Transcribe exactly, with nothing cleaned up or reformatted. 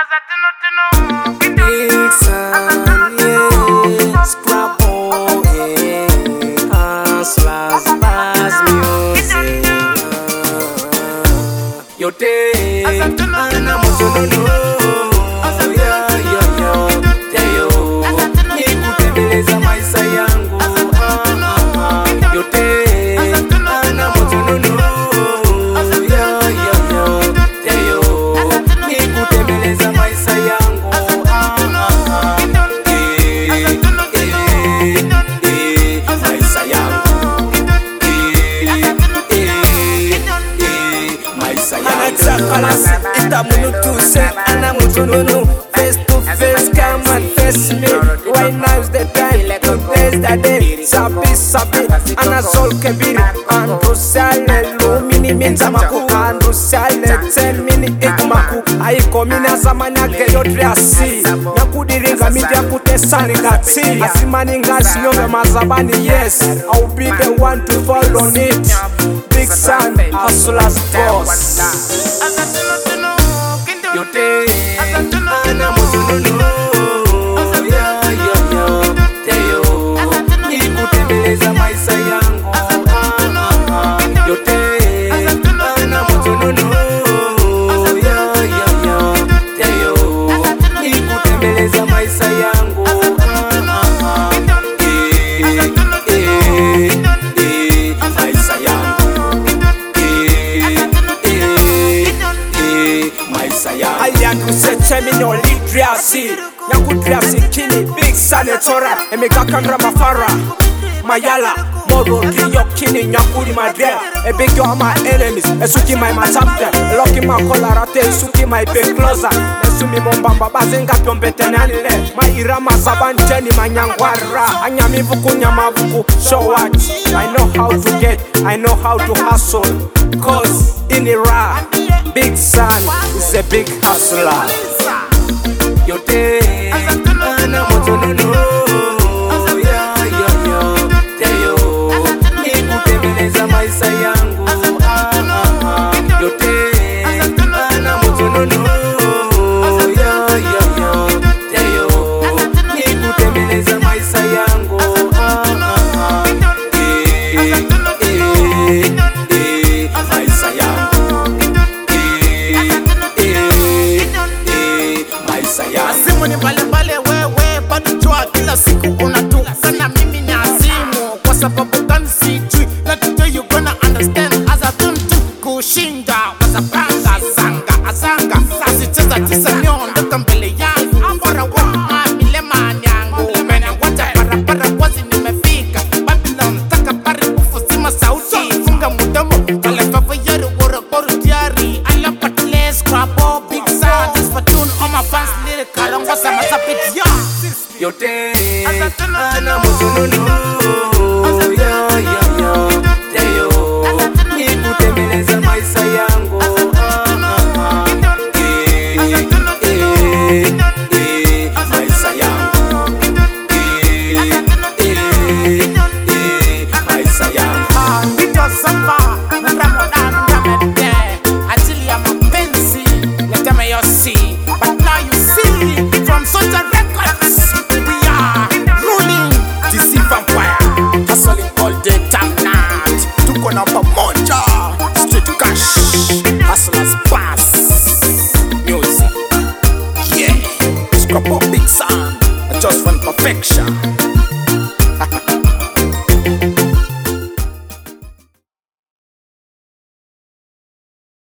Big Sun, yeah, Scrabble, yeah, Hustlers, Bass Music. Yo te, ana mozonono, yeah, yeah, yeah, yeah, yo, nikutembeleza maisha yangu, ah, ah, ah. Yo te, ana mozonono, yeah, yeah, yeah, yeah, yo, nikutembeleza maisha yangu, ah, ah, ah. Eh, eh, eh, maisha yangu, eh, eh, eh, maisha yangu. Anatakalas, ita munutuse, ana mutununu. Face to face, come and face me. Right now is the time, today's the day. Sabi sabi, ana sol kebiri. Andu sale, lumini minza maku. Andu sale, ten mini ikumaku. Aiko mina zamanya geyo triasi. Nakudiringa media kutesani gati. Asimani ngasi nyonge mazabani, yes. I'll be the one to fall on it. Big Sun, Hustlers boss. Yo te, ana mozonono, yeah, yeah, yeah, yeah, yo, nikutembeleza maisha yangu, ah, ah, ah. Yo te, ana mozonono, yeah, yeah, yeah, yeah, yo, nikutembeleza maisha yangu, ah, ah, ah. Eh, eh, eh, maisha yangu, eh, eh, eh, maisha yangu. Aliandu seche minyo litriasi. Nyangu triasi kini Big Sun etora. Emega kandra mafara Mayala Moro kiyo kini nyakuri madrea. Ebig yo my enemies Esuki my matamte Loki ma kolarate Esuki my big closer Esumi mombamba bazenga pyombete nanile Maira masabanteni manyangwara Anyami vuku nyama vuku. So what? I know how to get, I know how to hustle. Cause in Iraq Big Sun is a big hustler. Yo te, ana mozonono, yeah, yeah, yeah, yeah, yo, nikutembeleza maisha yangu, ah, ah, ah. Yo te, ana mozonono, yeah, yeah, yeah, yeah, yo, nikutembeleza maisha yangu, ah, ah, ah. Eh, eh, eh, maisha yangu, eh, eh, eh, maisha yangu. Simu ni mbali mbali wewe bado jua kila siku unatukana mimi ni azimu kwa sababu gani sijui na today you gonna understand as I don't do kushinda wasapanga sanga asanga asicheza tisa niondoka mbele yangu ambara wa milema nyangu mena wacha barabara wazi nimefika Babylon taka pari kufusima sauti funga mdomo kale fafa yari wora koru diari ala patles scrabo Big Sun just for tune on my fans lyrical on what's my sapit ya Yo te, ana mozonono, yeah, yeah, yeah, yeah, yo, nikutembeleza maisha yangu, ah, ah, ah. Eh, eh, eh, maisha yangu, eh, eh, eh, maisha yangu. Ndio samba na Ramadan ndamende ajili ya mapenzi leteme yosi but now you see from such a records we are ruling D C Vampire hustling all day time night tuko namba moja street cash hustlers pass music yeah Scrap Big Sun just one perfection.